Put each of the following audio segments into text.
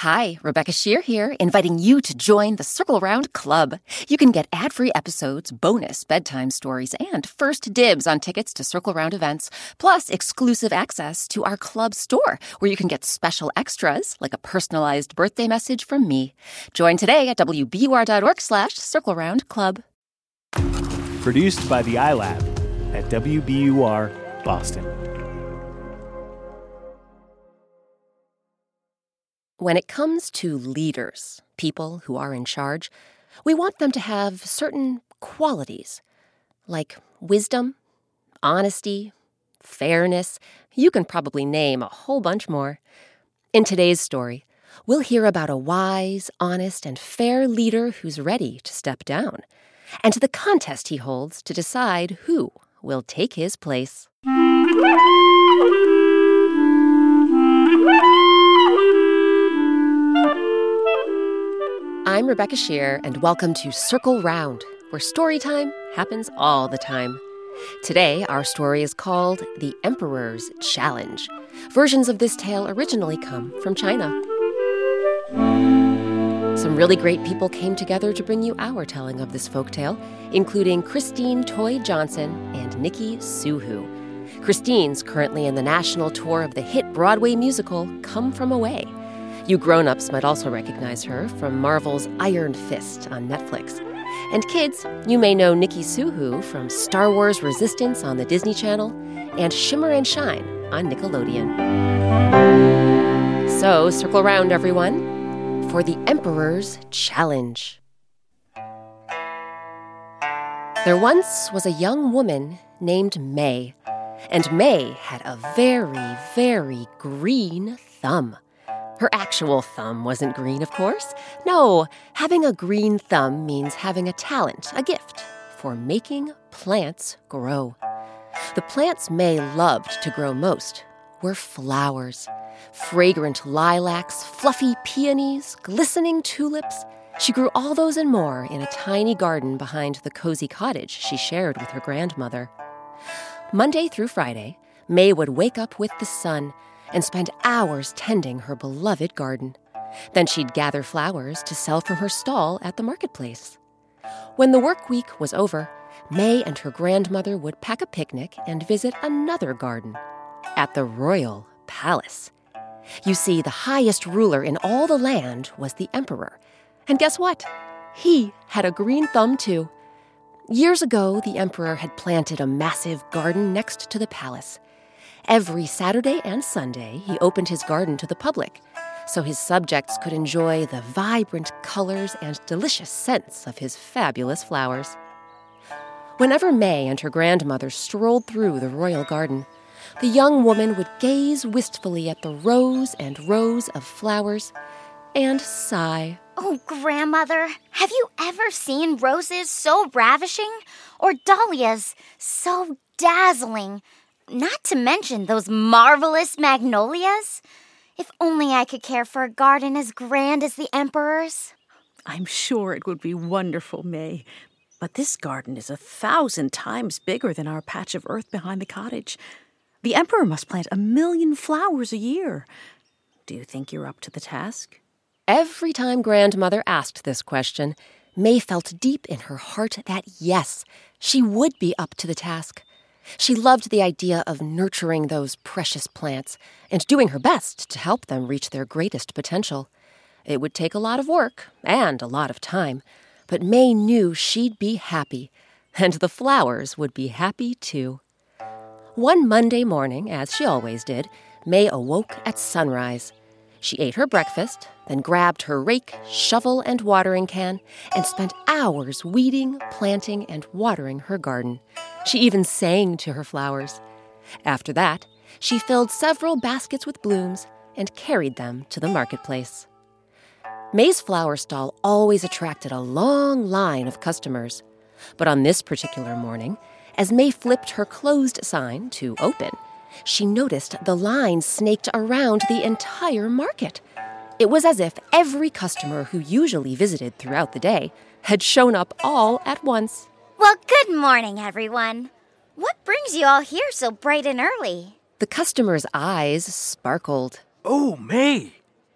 Hi, Rebecca Shear here, inviting you to join the Circle Round Club. You can get ad-free episodes, bonus bedtime stories, and first dibs on tickets to Circle Round events, plus exclusive access to our club store, where you can get special extras, like a personalized birthday message from me. Join today at wbur.org/Circle Round Club. Produced by the iLab at WBUR Boston. When it comes to leaders, people who are in charge, we want them to have certain qualities, like wisdom, honesty, fairness. You can probably name a whole bunch more. In today's story, we'll hear about a wise, honest, and fair leader who's ready to step down, and to the contest he holds to decide who will take his place. I'm Rebecca Shear, and welcome to Circle Round, where story time happens all the time. Today, our story is called The Emperor's Challenge. Versions of this tale originally come from China. Some really great people came together to bring you our telling of this folktale, including Christine Toy Johnson and Nikki Suhu. Christine's currently in the national tour of the hit Broadway musical Come From Away. You grown-ups might also recognize her from Marvel's Iron Fist on Netflix. And kids, you may know Nikki Suhu from Star Wars Resistance on the Disney Channel and Shimmer and Shine on Nickelodeon. So, circle round, everyone, for the Emperor's Challenge. There once was a young woman named May, and May had a very, very green thumb. Her actual thumb wasn't green, of course. No, having a green thumb means having a talent, a gift, for making plants grow. The plants May loved to grow most were flowers. Fragrant lilacs, fluffy peonies, glistening tulips. She grew all those and more in a tiny garden behind the cozy cottage she shared with her grandmother. Monday through Friday, May would wake up with the sun and spend hours tending her beloved garden. Then she'd gather flowers to sell from her stall at the marketplace. When the work week was over, May and her grandmother would pack a picnic and visit another garden at the royal palace. You see, the highest ruler in all the land was the emperor. And guess what? He had a green thumb, too. Years ago, the emperor had planted a massive garden next to the palace. Every Saturday and Sunday, he opened his garden to the public, so his subjects could enjoy the vibrant colors and delicious scents of his fabulous flowers. Whenever May and her grandmother strolled through the royal garden, the young woman would gaze wistfully at the rows and rows of flowers and sigh. Oh, Grandmother, have you ever seen roses so ravishing? Or dahlias so dazzling? Not to mention those marvelous magnolias. If only I could care for a garden as grand as the Emperor's. I'm sure it would be wonderful, May. But this garden is 1,000 times bigger than our patch of earth behind the cottage. The Emperor must plant 1,000,000 flowers a year. Do you think you're up to the task? Every time Grandmother asked this question, May felt deep in her heart that yes, she would be up to the task. She loved the idea of nurturing those precious plants and doing her best to help them reach their greatest potential. It would take a lot of work and a lot of time, but May knew she'd be happy, and the flowers would be happy too. One Monday morning, as she always did, May awoke at sunrise. She ate her breakfast, then grabbed her rake, shovel, and watering can, and spent hours weeding, planting, and watering her garden. She even sang to her flowers. After that, she filled several baskets with blooms and carried them to the marketplace. May's flower stall always attracted a long line of customers. But on this particular morning, as May flipped her closed sign to open, she noticed the line snaked around the entire market. It was as if every customer who usually visited throughout the day had shown up all at once. Well, good morning, everyone. What brings you all here so bright and early? The customers' eyes sparkled. Oh, May,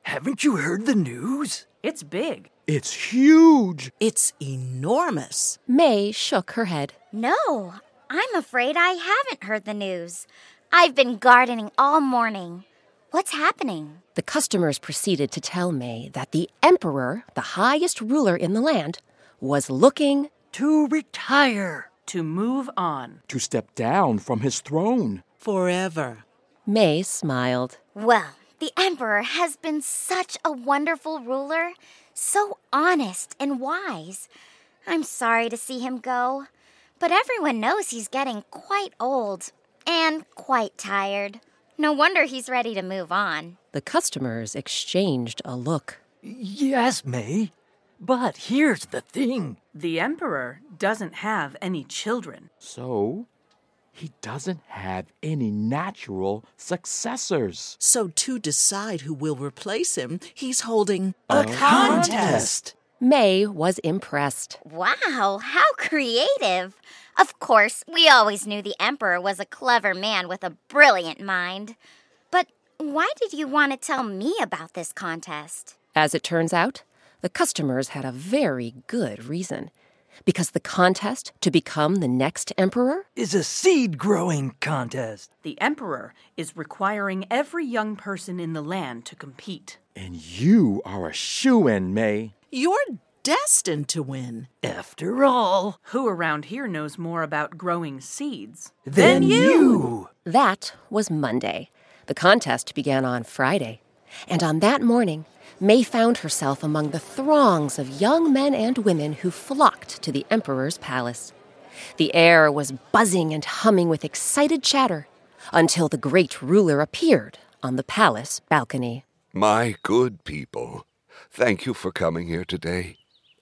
Haven't you heard the news? It's big. It's huge. It's enormous. May shook her head. No, I'm afraid I haven't heard the news. I've been gardening all morning. What's happening? The customers proceeded to tell May that the emperor, the highest ruler in the land, was looking To retire. To move on. To step down from his throne. Forever. May smiled. Well, the emperor has been such a wonderful ruler, so honest and wise. I'm sorry to see him go, but everyone knows he's getting quite old and quite tired. No wonder he's ready to move on. The customers exchanged a look. Yes, May. But here's the thing. The emperor doesn't have any children. So, he doesn't have any natural successors. So to decide who will replace him, he's holding A contest. May was impressed. Wow, how creative. Of course, we always knew the emperor was a clever man with a brilliant mind. But why did you want to tell me about this contest? As it turns out, the customers had a very good reason. Because the contest to become the next emperor Is a seed-growing contest. The emperor is requiring every young person in the land to compete. And you are a shoo-in, May. You're destined to win. After all, Who around here knows more about growing seeds? then you. That was Monday. The contest began on Friday. And on that morning, May found herself among the throngs of young men and women who flocked to the emperor's palace. The air was buzzing and humming with excited chatter until the great ruler appeared on the palace balcony. My good people, thank you for coming here today.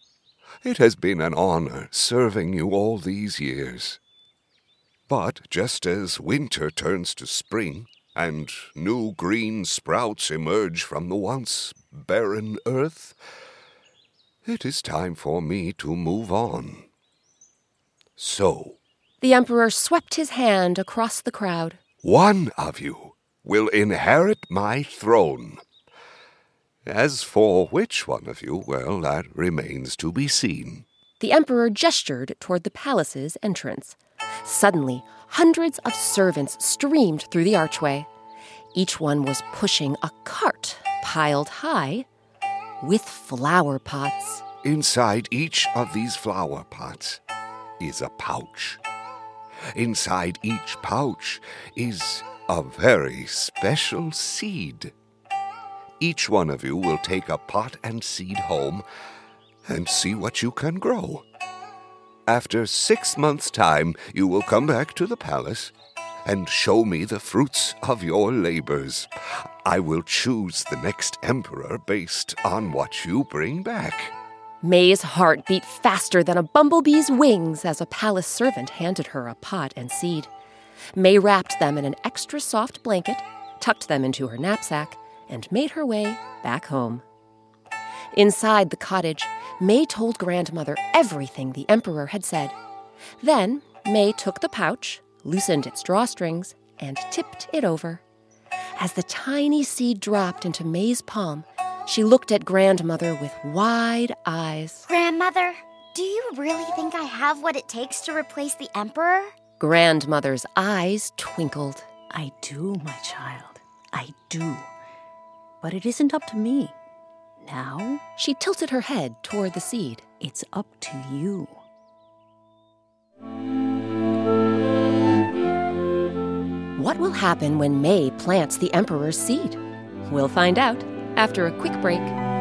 It has been an honor serving you all these years. But just as winter turns to spring, and new green sprouts emerge from the once barren earth, it is time for me to move on. So, The emperor swept his hand across the crowd. one of you will inherit my throne. As for which one of you, well, that remains to be seen. The emperor gestured toward the palace's entrance. Suddenly, hundreds of servants streamed through the archway. Each one was pushing a cart piled high with flower pots. Inside each of these flower pots is a pouch. Inside each pouch is a very special seed. Each one of you will take a pot and seed home and see what you can grow. After 6 months' time, you will come back to the palace and show me the fruits of your labors. I will choose the next emperor based on what you bring back. May's heart beat faster than a bumblebee's wings as a palace servant handed her a pot and seed. May wrapped them in an extra soft blanket, tucked them into her knapsack, and made her way back home. Inside the cottage, May told Grandmother everything the emperor had said. Then May took the pouch, loosened its drawstrings, and tipped it over. As the tiny seed dropped into May's palm, she looked at Grandmother with wide eyes. Grandmother, do you really think I have what it takes to replace the emperor? Grandmother's eyes twinkled. I do, my child. I do. But it isn't up to me. Now, She tilted her head toward the seed. it's up to you. What will happen when May plants the emperor's seed? We'll find out after a quick break.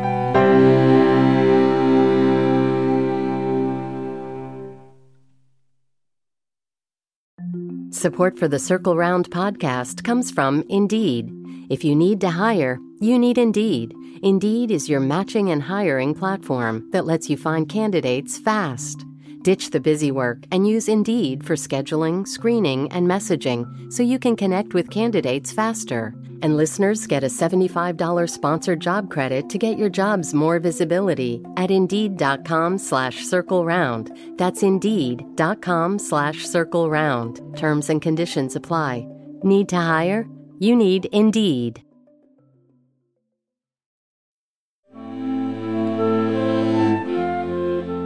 Support for the Circle Round podcast comes from Indeed. If you need to hire, you need Indeed. Indeed is your matching and hiring platform that lets you find candidates fast. Ditch the busy work and use Indeed for scheduling, screening, and messaging so you can connect with candidates faster. And listeners get a $75 sponsored job credit to get your jobs more visibility at Indeed.com/circleround. That's Indeed.com/circleround. Terms and conditions apply. Need to hire? You need Indeed.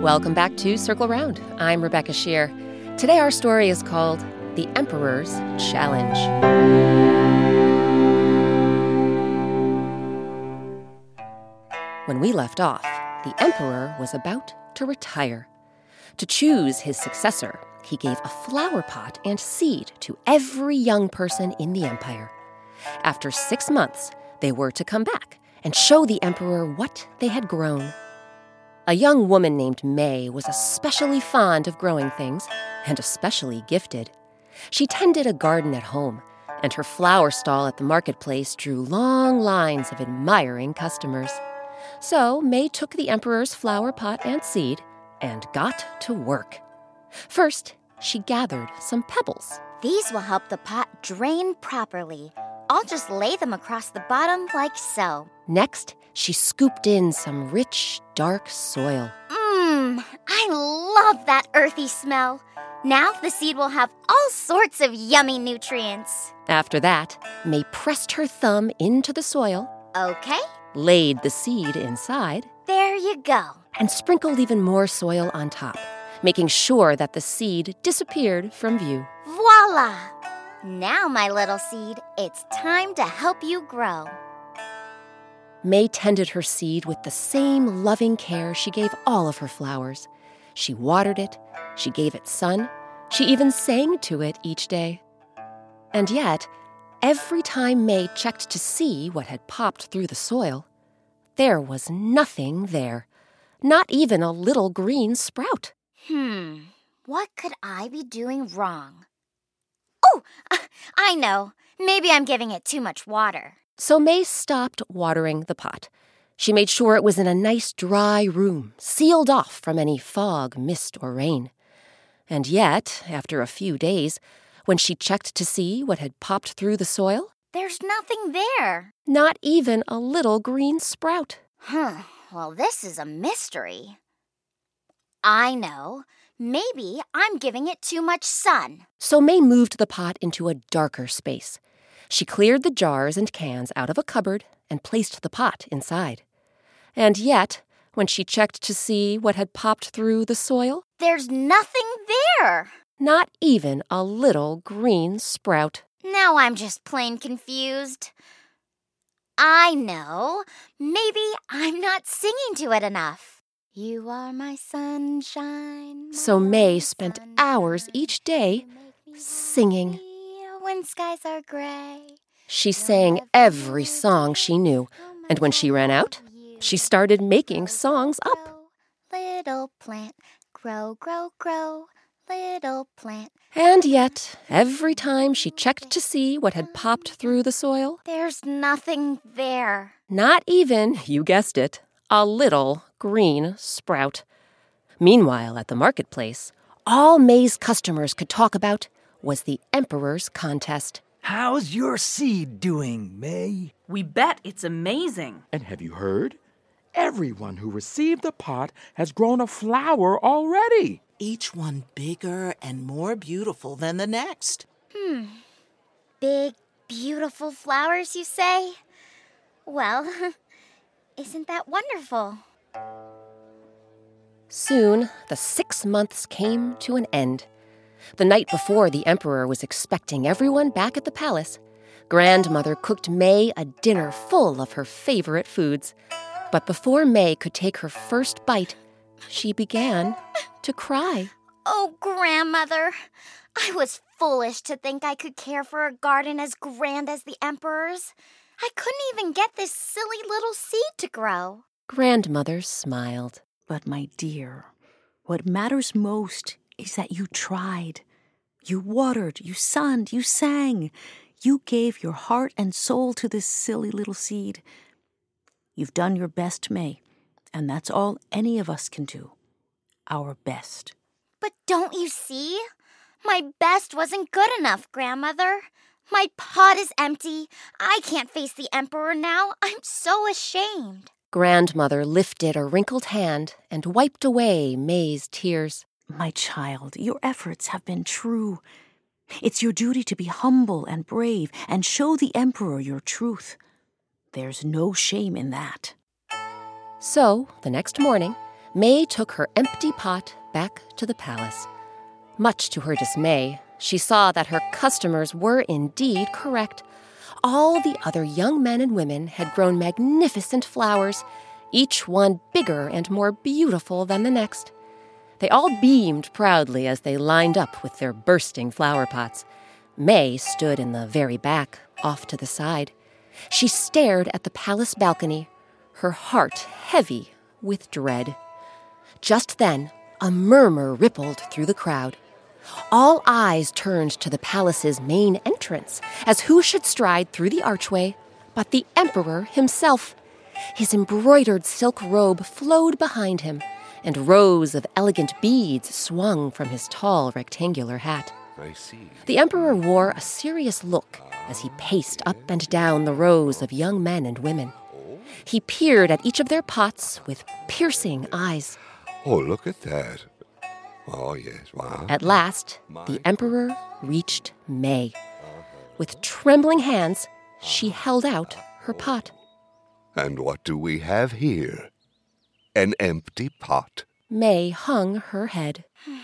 Welcome back to Circle Round. I'm Rebecca Shear. Today our story is called The Emperor's Challenge. When we left off, the emperor was about to retire. To choose his successor, he gave a flower pot and seed to every young person in the empire. After 6 months, they were to come back and show the emperor what they had grown. A young woman named May was especially fond of growing things and especially gifted. She tended a garden at home, and her flower stall at the marketplace drew long lines of admiring customers. So May took the emperor's flower pot and seed and got to work. First, she gathered some pebbles. These will help the pot drain properly. I'll just lay them across the bottom like so. Next, she scooped in some rich, dark soil. I love that earthy smell. Now the seed will have all sorts of yummy nutrients. After that, May pressed her thumb into the soil, Okay, laid the seed inside, there you go. and sprinkled even more soil on top, making sure that the seed disappeared from view. Voila! Now, my little seed, it's time to help you grow. May tended her seed with the same loving care she gave all of her flowers. She watered it, she gave it sun, she even sang to it each day. And yet, every time May checked to see what had popped through the soil, there was nothing there, not even a little green sprout. What could I be doing wrong? Oh, I know. Maybe I'm giving it too much water. So May stopped watering the pot. She made sure it was in a nice dry room, sealed off from any fog, mist, or rain. And yet, after a few days, when she checked to see what had popped through the soil, There's nothing there. not even a little green sprout. Well, this is a mystery. I know. Maybe I'm giving it too much sun. So May moved the pot into a darker space. She cleared the jars and cans out of a cupboard and placed the pot inside. And yet, when she checked to see what had popped through the soil, There's nothing there. not even a little green sprout. Now I'm just plain confused. I know. Maybe I'm not singing to it enough. You are my sunshine. So May spent hours each day singing. When skies are gray. She sang every song she knew, and when she ran out, she started making songs up. Little plant, grow, grow, grow. Little plant. And yet, every time she checked to see what had popped through the soil, There's nothing there. not even, you guessed it, a little green sprout. Meanwhile, at the marketplace, all May's customers could talk about was the Emperor's contest. How's your seed doing, May? We bet it's amazing. And have you heard? Everyone who received the pot has grown a flower already. Each one bigger and more beautiful than the next. Big, beautiful flowers, you say? Well, isn't that wonderful? Soon, the 6 months came to an end. The night before the Emperor was expecting everyone back at the palace, Grandmother cooked May a dinner full of her favorite foods. But before May could take her first bite, she began to cry. Oh, Grandmother, I was foolish to think I could care for a garden as grand as the Emperor's. I couldn't even get this silly little seed to grow. Grandmother smiled. But my dear, what matters most is that you tried. You watered, you sunned, you sang. You gave your heart and soul to this silly little seed. You've done your best, May, and that's all any of us can do. Our best. But don't you see? My best wasn't good enough, Grandmother. My pot is empty. I can't face the Emperor now. I'm so ashamed. Grandmother lifted a wrinkled hand and wiped away May's tears. My child, your efforts have been true. It's your duty to be humble and brave and show the Emperor your truth. There's no shame in that. So, the next morning, May took her empty pot back to the palace. Much to her dismay, she saw that her customers were indeed correct. All the other young men and women had grown magnificent flowers, each one bigger and more beautiful than the next. They all beamed proudly as they lined up with their bursting flower pots. May stood in the very back, off to the side. She stared at the palace balcony, her heart heavy with dread. Just then, a murmur rippled through the crowd. All eyes turned to the palace's main entrance, as who should stride through the archway but the emperor himself. His embroidered silk robe flowed behind him, and rows of elegant beads swung from his tall rectangular hat. I see. The emperor wore a serious look as he paced up and down the rows of young men and women. He peered at each of their pots with piercing eyes. Oh, look at that. Oh, yes, wow. At last, the emperor reached May. With trembling hands, she held out her pot. And what do we have here? An empty pot. May hung her head.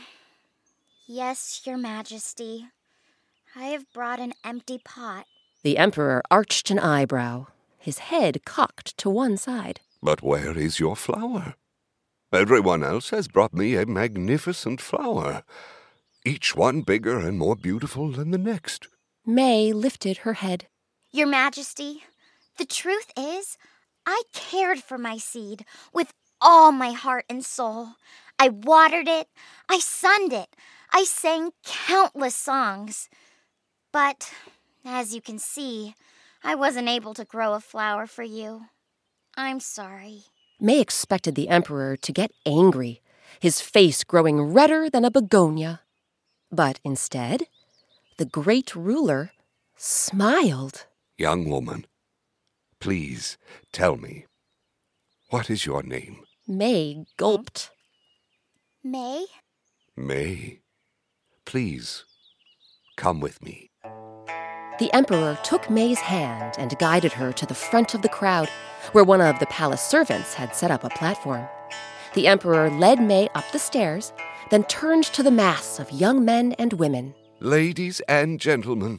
Yes, Your Majesty. I have brought an empty pot. The emperor arched an eyebrow, his head cocked to one side. But where is your flower? Everyone else has brought me a magnificent flower, each one bigger and more beautiful than the next. May lifted her head. Your Majesty, the truth is, I cared for my seed with all my heart and soul. I watered it, I sunned it, I sang countless songs. But, as you can see, I wasn't able to grow a flower for you. I'm sorry. May expected the emperor to get angry, his face growing redder than a begonia. But instead, the great ruler smiled. Young woman, please tell me, what is your name? May gulped. May? May, please come with me. The emperor took May's hand and guided her to the front of the crowd, where one of the palace servants had set up a platform. The emperor led May up the stairs, then turned to the mass of young men and women. Ladies and gentlemen,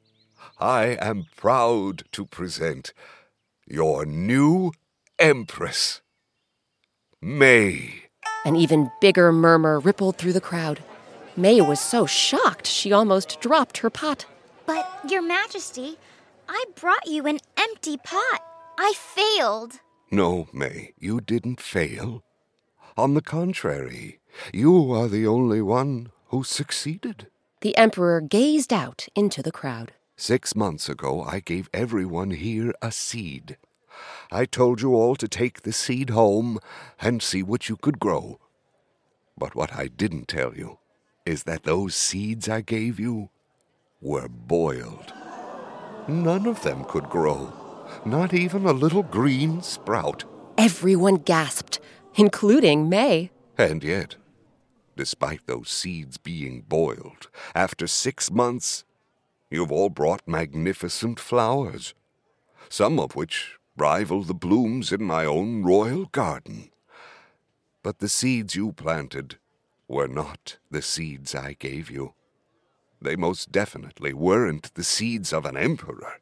I am proud to present your new empress, May. An even bigger murmur rippled through the crowd. May was so shocked she almost dropped her pot. But, Your Majesty, I brought you an empty pot. I failed. No, May, you didn't fail. On the contrary, you are the only one who succeeded. The emperor gazed out into the crowd. 6 months ago, I gave everyone here a seed. I told you all to take the seed home and see what you could grow. But what I didn't tell you is that those seeds I gave you were boiled. None of them could grow, not even a little green sprout. Everyone gasped, including May. And yet, despite those seeds being boiled, after 6 months, you've all brought magnificent flowers, some of which rival the blooms in my own royal garden. But the seeds you planted were not the seeds I gave you. They most definitely weren't the seeds of an emperor.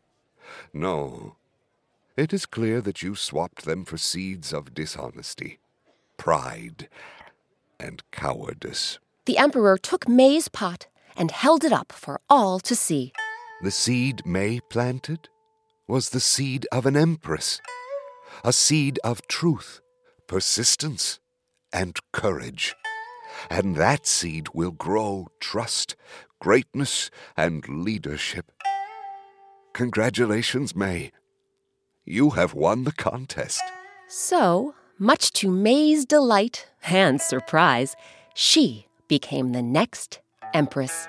No, it is clear that you swapped them for seeds of dishonesty, pride, and cowardice. The emperor took May's pot and held it up for all to see. The seed May planted was the seed of an empress, a seed of truth, persistence, and courage. And that seed will grow trust, greatness, and leadership. Congratulations, May. You have won the contest. So, much to May's delight and surprise, she became the next empress.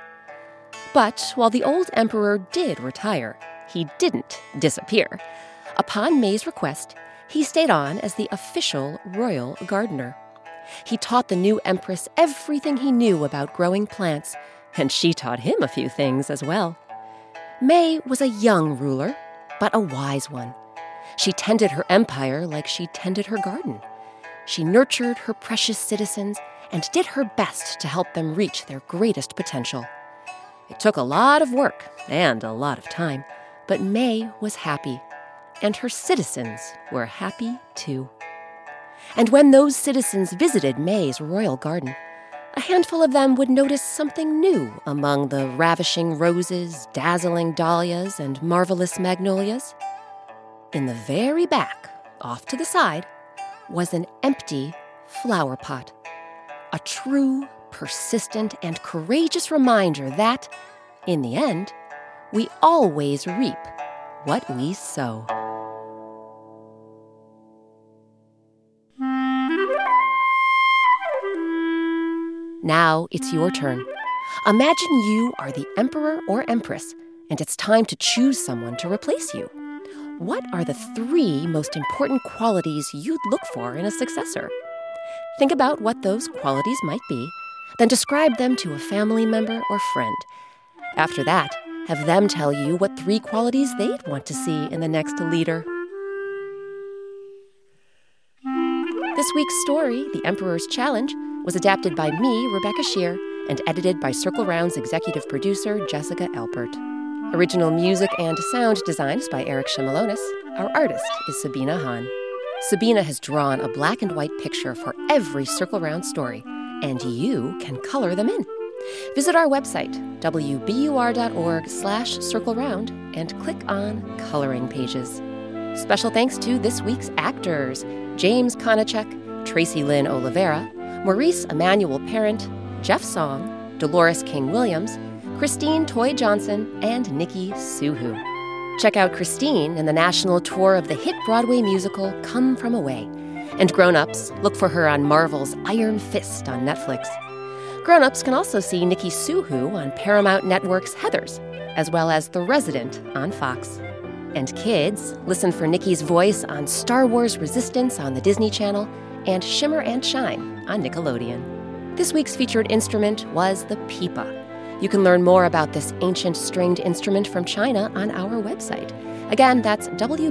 But while the old emperor did retire, he didn't disappear. Upon May's request, he stayed on as the official royal gardener. He taught the new empress everything he knew about growing plants, and she taught him a few things as well. May was a young ruler, but a wise one. She tended her empire like she tended her garden. she nurtured her precious citizens and did her best to help them reach their greatest potential. It took a lot of work and a lot of time, but May was happy, and her citizens were happy too. And when those citizens visited May's royal garden, a handful of them would notice something new among the ravishing roses, dazzling dahlias, and marvelous magnolias. In the very back, off to the side, was an empty flower pot. A true, persistent, and courageous reminder that, in the end, we always reap what we sow. Now it's your turn. Imagine you are the emperor or empress, and it's time to choose someone to replace you. What are the 3 most important qualities you'd look for in a successor? Think about what those qualities might be, then describe them to a family member or friend. After that, have them tell you what 3 qualities they'd want to see in the next leader. This week's story, The Emperor's Challenge, was adapted by me, Rebecca Shear, and edited by Circle Round's executive producer, Jessica Alpert. Original music and sound design is by Eric Shimalonis. Our artist is Sabina Hahn. Sabina has drawn a black and white picture for every Circle Round story, and you can color them in. Visit our website, wbur.org/circleround, and click on Coloring Pages. Special thanks to this week's actors, James Konachek, Tracy Lynn Oliveira, Maurice Emmanuel Parent, Jeff Song, Dolores King-Williams, Christine Toy Johnson, and Nikki Suhu. Check out Christine in the national tour of the hit Broadway musical Come From Away. And grown-ups, look for her on Marvel's Iron Fist on Netflix. Grown-ups can also see Nikki Suhu on Paramount Network's Heathers, as well as The Resident on Fox. And kids, listen for Nikki's voice on Star Wars Resistance on the Disney Channel and Shimmer and Shine on Nickelodeon. This week's featured instrument was the pipa. You can learn more about this ancient stringed instrument from China on our website. Again, that's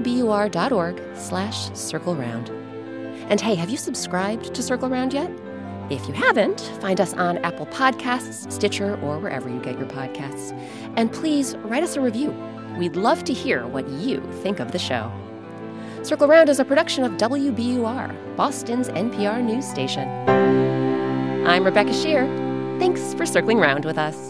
wbur.org/circleround. And hey, have you subscribed to Circle Round yet? If you haven't, find us on Apple Podcasts, Stitcher, or wherever you get your podcasts. And please write us a review. We'd love to hear what you think of the show. Circle Round is a production of WBUR, Boston's NPR news station. I'm Rebecca Shear. Thanks for circling round with us.